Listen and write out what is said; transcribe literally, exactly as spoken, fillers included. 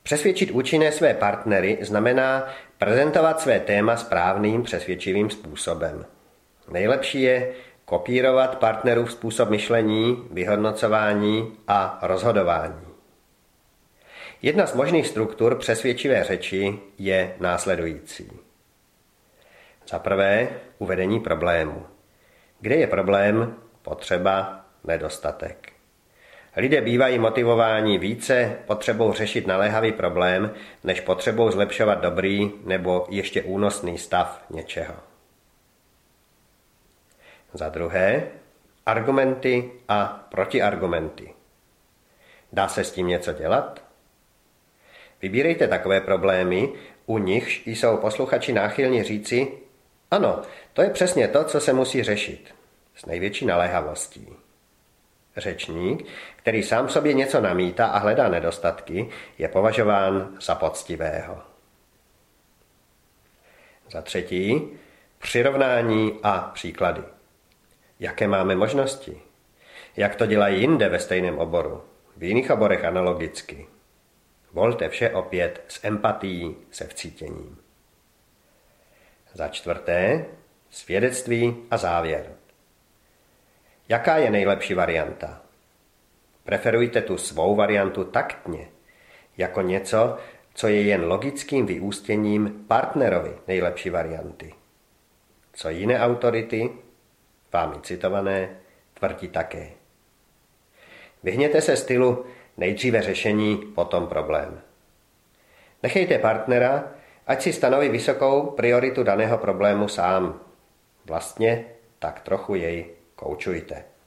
Přesvědčit účinné své partnery znamená prezentovat své téma správným, přesvědčivým způsobem. Nejlepší je kopírovat partnerův způsob myšlení, vyhodnocování a rozhodování. Jedna z možných struktur přesvědčivé řeči je následující. Za prvé uvedení problému. Kde je problém, potřeba, nedostatek. Lidé bývají motivováni více potřebou řešit naléhavý problém, než potřebou zlepšovat dobrý nebo ještě únosný stav něčeho. Za druhé, argumenty a protiargumenty. Dá se s tím něco dělat? Vybírejte takové problémy, u nichž jsou posluchači náchylní říci, ano, to je přesně to, co se musí řešit, s největší naléhavostí. Řečník, který sám sobě něco namítá a hledá nedostatky, je považován za poctivého. Za třetí, přirovnání a příklady. Jaké máme možnosti? Jak to dělají jinde ve stejném oboru? V jiných oborech analogicky. Volte vše opět s empatií, se vcítěním. Za čtvrté, svědectví a závěr. Jaká je nejlepší varianta? Preferujte tu svou variantu taktně, jako něco, co je jen logickým vyústěním partnerovi nejlepší varianty. Co jiné autority, vámi citované, tvrdí také. Vyhněte se stylu nejdříve řešení, potom problém. Nechejte partnera, ať si stanoví vysokou prioritu daného problému sám. Vlastně tak trochu jej koučujte.